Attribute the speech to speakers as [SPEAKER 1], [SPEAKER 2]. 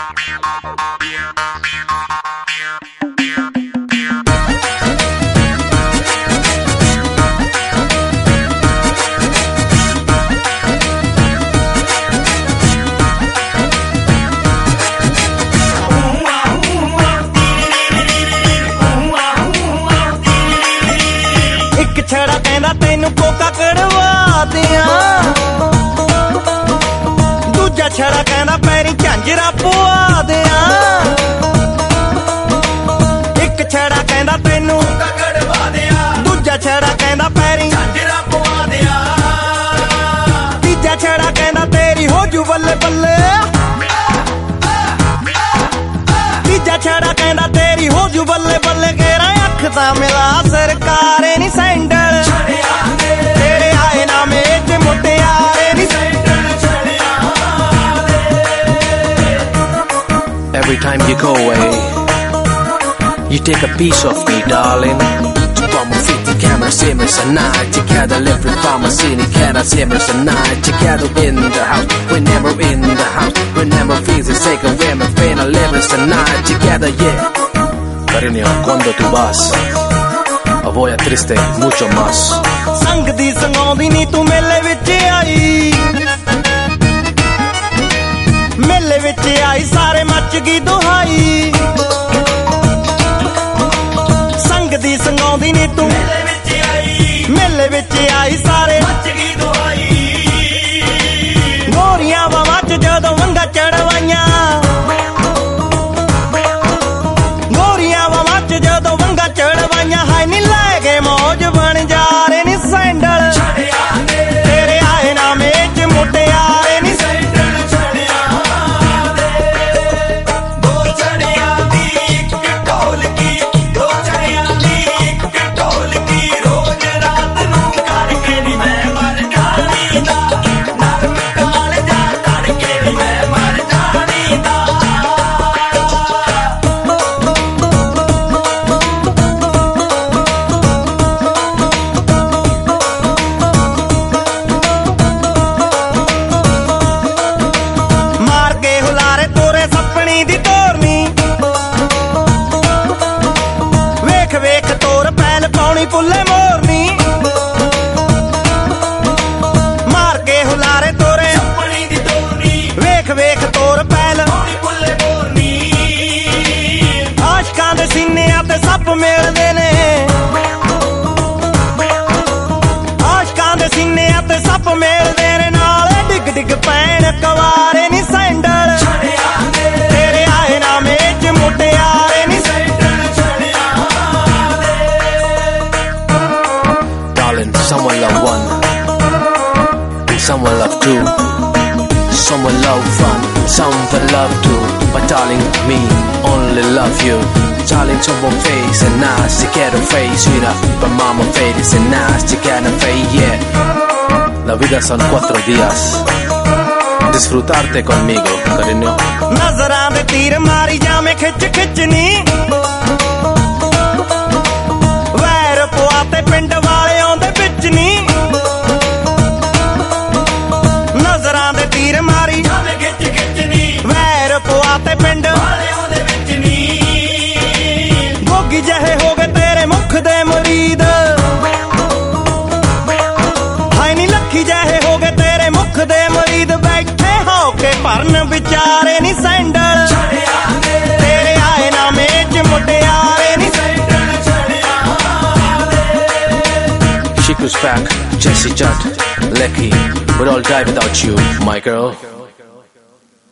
[SPEAKER 1] छड़ा कहंदा तैनू कोका कड़वा दियां, दूजा छड़ा कहंदा पैरी झांजरा पवा दियां, एक छड़ा कहंदा तैनू कोका कड़वा दियां, दूजा छड़ा कहंदा पैरी झांजरा पवा दियां, तीजा छड़ा कहंदा तेरी हो जू बल्ले बल्ले, तीजा छड़ा कहंदा तेरी हो जू बल्ले बल्ले, कह रहा अख दा मिला सरकारे नी सैंडल तेरे आए ना मेच मुटियारे नी सैंडल छड़िया दे।
[SPEAKER 2] Every time you go away, you take a piece of me, darling. From 50 camera simmers a night together, living from a city camera simmers a night together in the house. We're never in the house, we're never feels take away my pain. I live a night together, yeah. Cariño, cuando tú vas, voy a triste mucho más.
[SPEAKER 1] संग दी संगौंदी नी तू मेले विच आई, मेले विच आई सारे much गई दुहाई, संग दी संगौंदी नी तू मेले विच आई, मेले विच आई सारे मच गई दुहाई, गोरियां बावां च जदों वंगा चढ़वाइयां, गोरियां बावां च जदों वंगा चढ़वाइयां, हाय नी लै गए मौज बन जा रे नी सैंडल तेरे आए ना मेच मुटियारे नी सैंडल छड़िया दे। दो छड़िया दी इक ढोलकी, दो छड़िया दी इक ढोलकी, रोज रात नूं करके नी मैं मर जानी दा, नरम काल जा करके नी मैं मर जानी दा। वेख तोर पैल पौनी पुल्ले मोरनी, मार के हुलारे तोरे अपनी दी तोरनी, वेख वेख तोर पैल पौनी पुल्ले मोरनी, आशकां दे सीनियां ते सप मिलदे ने, आशकां दे सीनियां ते सप मिलदे ने, नाल डिग डिग पैण कवारे नी सैंडल तेरे आए ना मेच मुटियारे नी sandal.
[SPEAKER 2] Someone love one, and someone love two, someone love fun, someone love two, but darling me only love you. Darling someone face and nice to get a face, you know, but mama face and nice to get a face, yeah. La vida son 4 días, disfrutarte conmigo, cariño.
[SPEAKER 1] नजरां दे तीर मारी जामे खिच खिचनी, वैर पुआते पिंड वाले आउंदे विच नी, नजरां दे तीर मारी जामे खिच खिचनी, वैर पुआते पिंड वाले आउंदे विच नी, गोगी जहे हो गए तेरे मुख दे मुरीद, हाय नी लखी जहे हो गए तेरे मुख दे मुरीद, बैठे हो के भरन विचारे नी सैंडल तेरे आए ना मेच मुटियारे नी सैंडल छड़िया दे।
[SPEAKER 2] She goes back, Jessie Judd, Lecky, we'll all die without you, my girl.